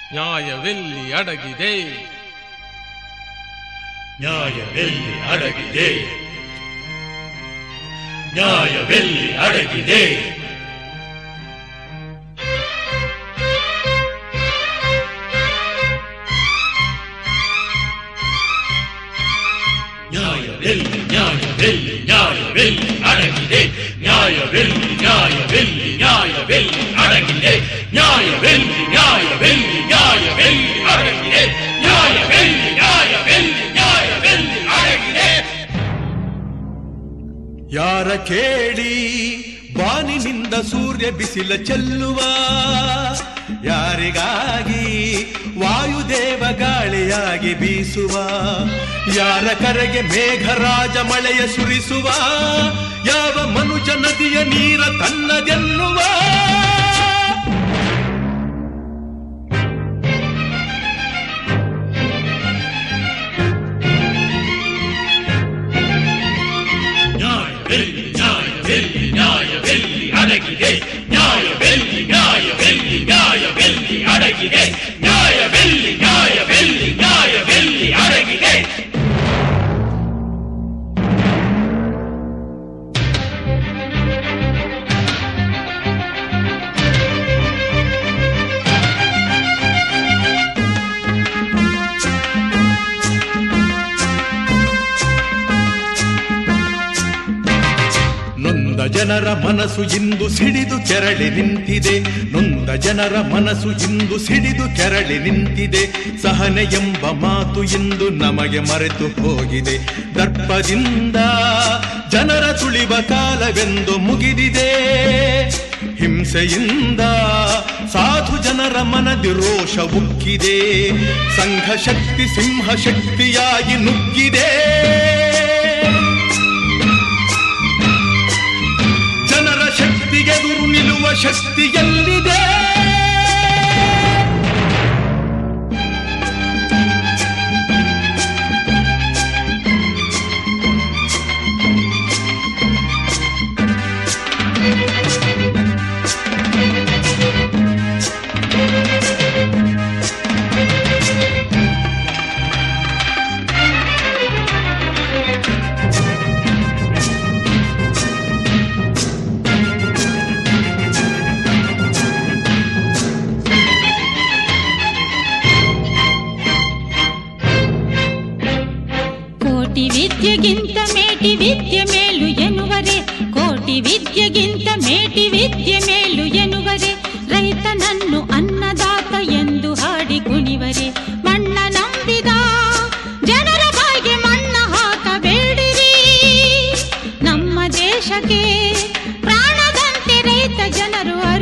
ನ್ಯಾಯವೆಲ್ಲಿ ಅಡಗಿದೆ, ನ್ಯಾಯವೆಲ್ಲಿ ಅಡಗಿದೆ, ನ್ಯಾಯವೆಲ್ಲಿ ಅಡಗಿದೆ. ನ್ಯಾಯವೆಲ್ಲಿ ನ್ಯಾಯವೆಲ್ಲಿ ನ್ಯಾಯವೆಲ್ಲಿ ಅಡಗಿದೆ, ನ್ಯಾಯವೆಲ್ಲಿ ನ್ಯಾಯವೆಲ್ಲಿ ನ್ಯಾಯವೆಲ್ಲಿ ಅಡಗಿದೆ, ನ್ಯಾಯವೆಲ್ಲಿ ನ್ಯಾಯವೆಲ್ಲಿ ನ್ಯಾಯವೆಲ್ಲಿ ಅಡಗಿದೆ, ನ್ಯಾಯವೆಲ್ಲಿ ನ್ಯಾಯವೆಲ್ಲಿ ನ್ಯಾಯವೆಲ್ಲಿ ಅಡಗಿದೆ. ಯಾರ ಕೇಳಿ ಬಾನಿನಿಂದ ಸೂರ್ಯ ಬಿಸಿಲ ಚೆಲ್ಲುವ, ಯಾರಿಗಾಗಿ ವಾಯುದೇವ ಗಾಳಿಯಾಗಿ ಬೀಸುವ, ಯಾರ ಕರೆಗೆ ಮೇಘರಾಜ ಮಳೆಯ ಸುರಿಸುವ, ಯಾವ ಮನುಜ ನದಿಯ ನೀರ ತನ್ನದೆನ್ನುವ. ನ್ಯಾಯವೆಲ್ಲಿ ನ್ಯಾಯವೆಲ್ಲಿ ನ್ಯಾಯವೆಲ್ಲಿ ಅಡಗಿದೆ, ನ್ಯಾಯವೆಲ್ಲಿ ನ್ಯಾಯವೆಲ್ಲಿ ನ್ಯಾಯವೆಲ್ಲಿ ಅಡಗಿದೆ, ನ್ಯಾಯವೆಲ್ಲಿ ನ್ಯಾಯವೆಲ್ಲಿ ನ್ಯಾಯವೆಲ್ಲಿ ಅಡಗಿದೆ. ನೊಂದ ಜನರ ಮನಸ್ಸು ಇಂದು ಸಿಡಿದು ಕೆರಳಿ ನಿಂತಿದೆ, ನೊಂದ ಜನರ ಮನಸ್ಸು ಇಂದು ಸಿಡಿದು ಕೆರಳಿ ನಿಂತಿದೆ. ಸಹನೆ ಎಂಬ ಮಾತು ಇಂದು ನಮಗೆ ಮರೆತು ಹೋಗಿದೆ, ದರ್ಪದಿಂದ ಜನರ ತುಳಿವ ಕಾಲವೆಂದು ಮುಗಿದಿದೆ. ಹಿಂಸೆಯಿಂದ ಸಾಧು ಜನರ ಮನದಿ ರೋಷ ಉಕ್ಕಿದೆ, ಸಂಘ ಶಕ್ತಿ ಸಿಂಹ ಶಕ್ತಿಯಾಗಿ ನುಗ್ಗಿದೆ. ಶಕ್ತಿಗೆದುರು ನಿಲ್ಲುವ ಶಕ್ತಿ ಎಲ್ಲಿದೆ? ವಿದ್ಯೆಗಿಂತ ಮೇಟಿ ವಿದ್ಯೆ ಮೇಲು ಎನ್ನುವರೆ, ಕೋಟಿ ವಿದ್ಯೆಗಿಂತ ಮೇಟಿ ವಿದ್ಯೆ ಮೇಲು ಎನ್ನುವರೆ, ರೈತನನ್ನು ಅನ್ನದಾತ ಎಂದು ಹಾಡಿ ಕುಣಿವರೆ. ಮಣ್ಣ ನಂಬಿದ ಜನರ ಬಾಯಿಗೆ ಮಣ್ಣ ಹಾಕಬೇಡಿರಿ, ನಮ್ಮ ದೇಶಕ್ಕೆ ಪ್ರಾಣದಂತೆ ರೈತ ಜನರು